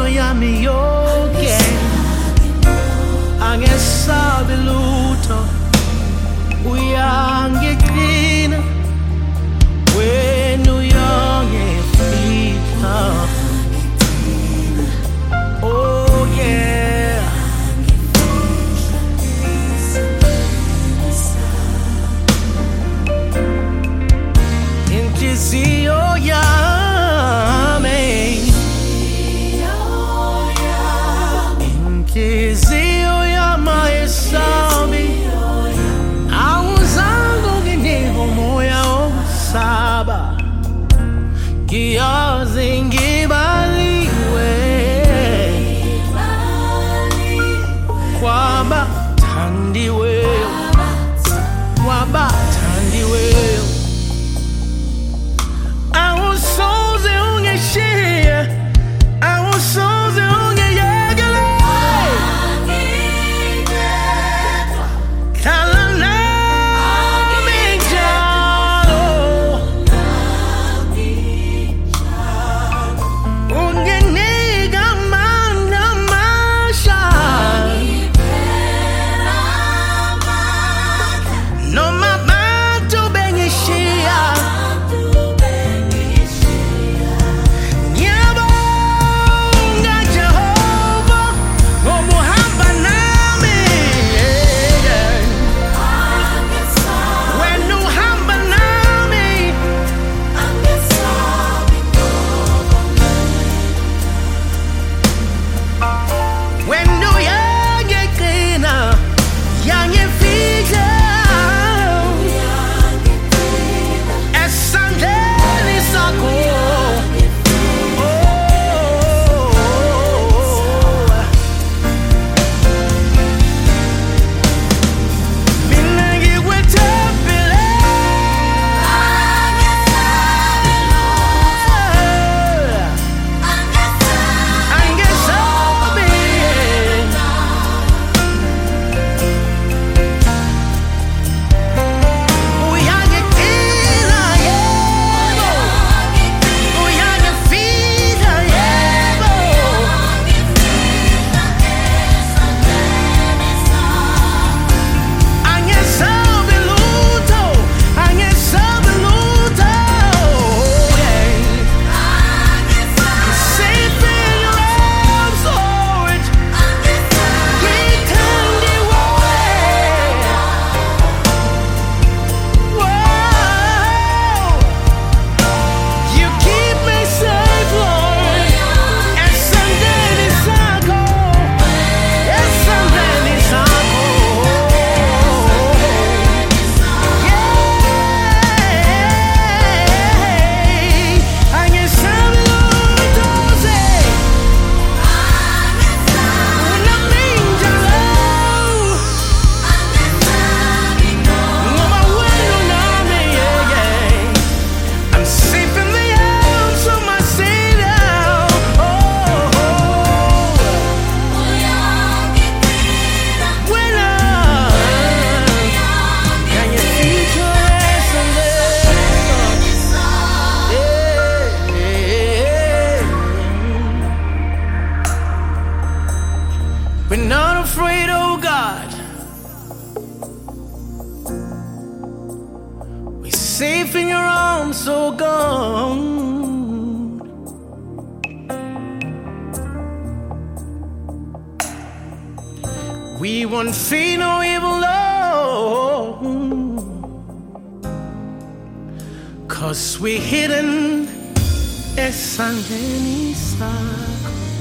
no yami yoke angesabi lutho uyangigcina when uyangifika. Oh yeah, inhliziyo yami, inhliziyo yami esabi, awuzange unginike umoya wokusaba, ngiyazi ngibaliwe kwabathandiweyo, kwabathandiweyo. Awusoze ungishiye, awusoze ungiyekele, hlala nami njalo, unginika amandla amasha, noma abantu bengishiya. Ngiyabonga Jehova ngoba uhamba nami, wena uhamba nami, wena uyangigcina, uyangifihla esandleni sakho. Mina ngikwethembile, angesabi, uyangigcina yebo, uyangifihla yebo, angesabi lutho, angesabi lutho, yeah. Safe in your arms, Lord, ngithandiwe. Whoa, you keep me safe, Lord, esandleni sakho, esandleni sakho. Yeah, angesabi lutho, unami njalo, ngoba wena unami, yeah, yeah. I'm safe in the arms of my Savior. Oh, when can you feel your restlessness? We're not afraid, oh God. We're safe in your arms, oh God. We won't fear no evil, Lord, 'cause we're hidden esandleni sakho.